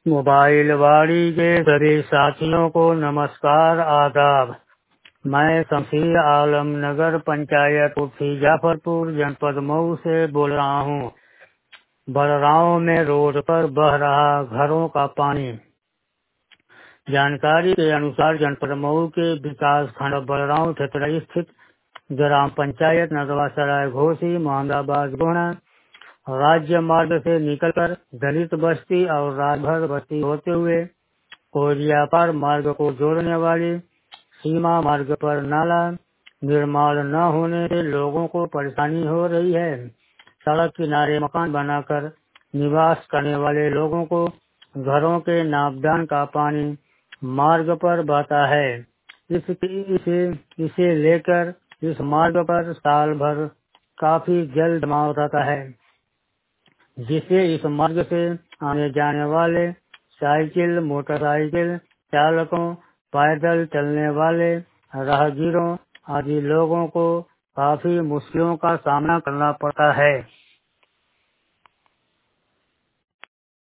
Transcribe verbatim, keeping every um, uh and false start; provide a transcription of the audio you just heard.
Mobile वाड़ी के सभी साथियों को नमस्कार आदाब। मैं शमशीर आलम नगर पंचायत उठी जाफरपुर जनपद मऊ से बोल रहा हूँ। बड़राव में रोड पर बह रहा घरों का पानी। जानकारी के अनुसार जनपद मऊ के विकास खंड बड़राव क्षेत्र स्थित ग्राम पंचायत नदवासराय घोसी मोहम्मदाबाद गोहना राज्य मार्ग से निकलकर दलित बस्ती और राजभर बस्ती होते हुए कोरिया पर मार्ग को जोड़ने वाली सीमा मार्ग पर नाला निर्माण न होने से लोगों को परेशानी हो रही है। सड़क किनारे मकान बनाकर निवास करने वाले लोगों को घरों के नापदान का पानी मार्ग पर बहता है। इस, इसे इसे लेकर इस मार्ग पर साल भर काफी जल जमाव रहता है, जिससे इस मार्ग से आने जाने वाले साइकिल मोटरसाइकिल चालकों पैदल चलने वाले राहगीरों आदि लोगों को काफी मुश्किलों का सामना करना पड़ता है।